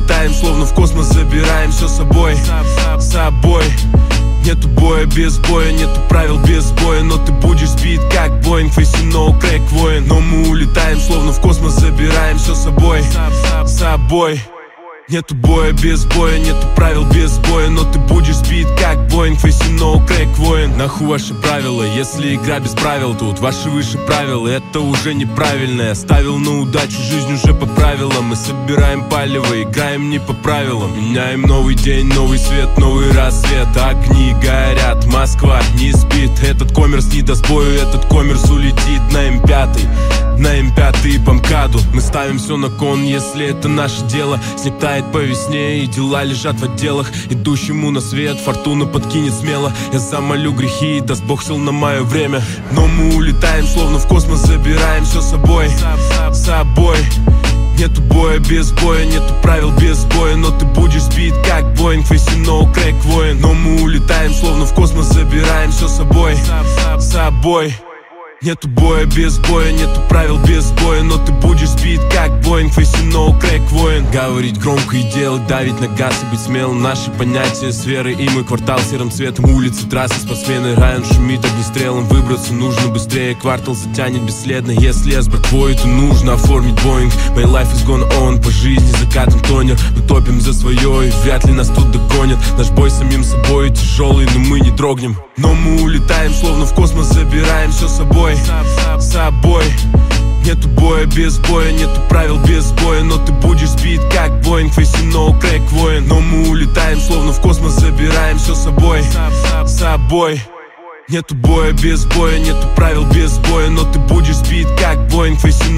улетаем, словно в космос забираем все с собой. Нету боя без боя, нету правил без боя, но ты будешь сбит как Боинг, facing no crack, воин. Но мы улетаем, словно в космос забираем все с собой. Нету боя без боя, нету правил без боя, но ты будешь сбит как Боинг, facing no crack, воин. Нахуй ваши правила, если игра без правил, тут ваши выше правила, это уже неправильно. Я ставил на удачу, жизнь уже по правилам. Мы собираем палево, играем не по правилам. Меняем новый день, новый свет, новый рассвет. Огни горят, Москва не спит. Этот коммерс не даст бою, этот коммерс улетит на М5, на М5 по МКАДу. Мы ставим все на кон, если это наше дело. Снег тает по весне, и дела лежат в отделах. Идущему на свет фортуна подкинет смело. Я замолю грехи, даст Бог сил на мое время. Но мы улетаем, словно в космос забираем все с собой. Нету боя без боя, нету правил без боя, но ты будешь сбит как Боинг, facing no crack, воин. Но мы улетаем, словно в космос забираем все с собой. Нету боя без боя, нету правил без боя, но ты будешь сбит как Боинг, facing no crack, воин. Говорить громко и делать, давить на газ и быть смелым. Наши понятия сферы и мой квартал серым цветом. Улицы, трассы, спортсмены, район шумит огнестрелом. Выбраться нужно быстрее, квартал затянет бесследно. Если я с братвой, то нужно оформить Боинг. My life is gone on, по жизни закатом тонер. Мы топим за свое, и вряд ли нас тут догонят. Наш бой с самим собой тяжелый, но мы не дрогнем. Но мы улетаем, словно в космос забираем все с собой. Нету боя без боя, нету правил без боя, но ты будешь сбит как Боинг, facing no crack, воин. Но мы улетаем, словно в космос забираем все с собой. Нету боя без боя, нету правил без боя, но ты будешь сбит как Боинг, facing